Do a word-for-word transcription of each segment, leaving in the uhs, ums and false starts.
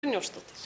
Brynjólfsdóttir.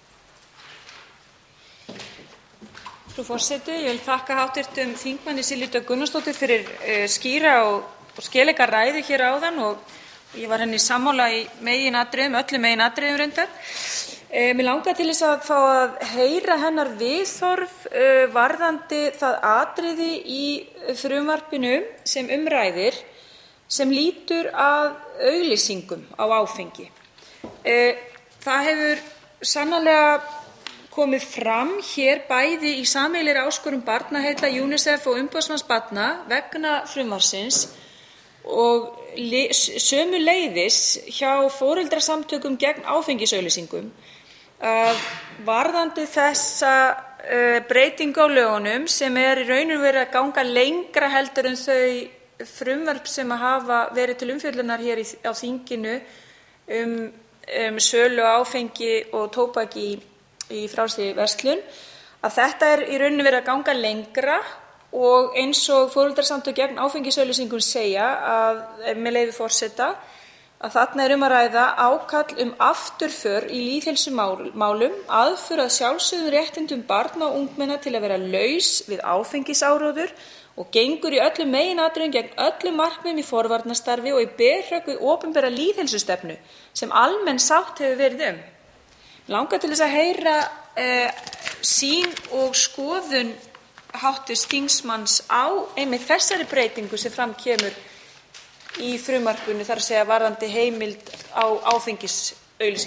Frú forseti. Ég vil þakka hv. þingmanni Silju Dögg Gunnarsdóttur fyrir uh, skýra og, og skelega ræðu hér áðan og ég var henni sammála í meginatriðum, öllum meginatriðum reyndar. Uh, mig langar til þess að fá að heyra hennar viðhorf uh, varðandi það atriði í frumvarpinu sem um ræðir sem lýtur að auglýsingum á áfengi. Uh, það hefur sannarlega komið fram hér bæði í sameiginlegri áskorun Barnaheilla, UNICEF og umboðsmanns barna vegna frumvarpsins og sömuleiðis hjá foreldrasamtökum gegn áfengisauglýsingum að varðandi þessa uh, breytingu á lögunum sem er í raun og veru að ganga lengra heldur en þau frumvarp sem hafa verið til umfjöllunar hér í, á þinginu um, um sölu á áfengi og tóbaki í í frjálsri verslun, að þetta er í rauninni verið að ganga lengra og eins og foreldrasamtök gegn áfengisauglýsingum segja að, með leyfi forseta, að þarna er um að ræða ákall um afturför í lýðheilsumálum, aðför að sjálfsögðum réttindum barna og ungmenna til að vera laus við áfengisáróður og gengur í öllum meginatriðum gegn öllum markmiðum í forvarnastarfi og í berhögg við opinbera lýðheilsustefnu sem almenn sátt hefur verið um. Langar til þess að heyra eh, sýn og skoðun háttvirts þingmanns á einmitt þessari breytingu sem fram kemur í frumvarpinu, þar að segja varðandi heimild á áfengisauglýsingum.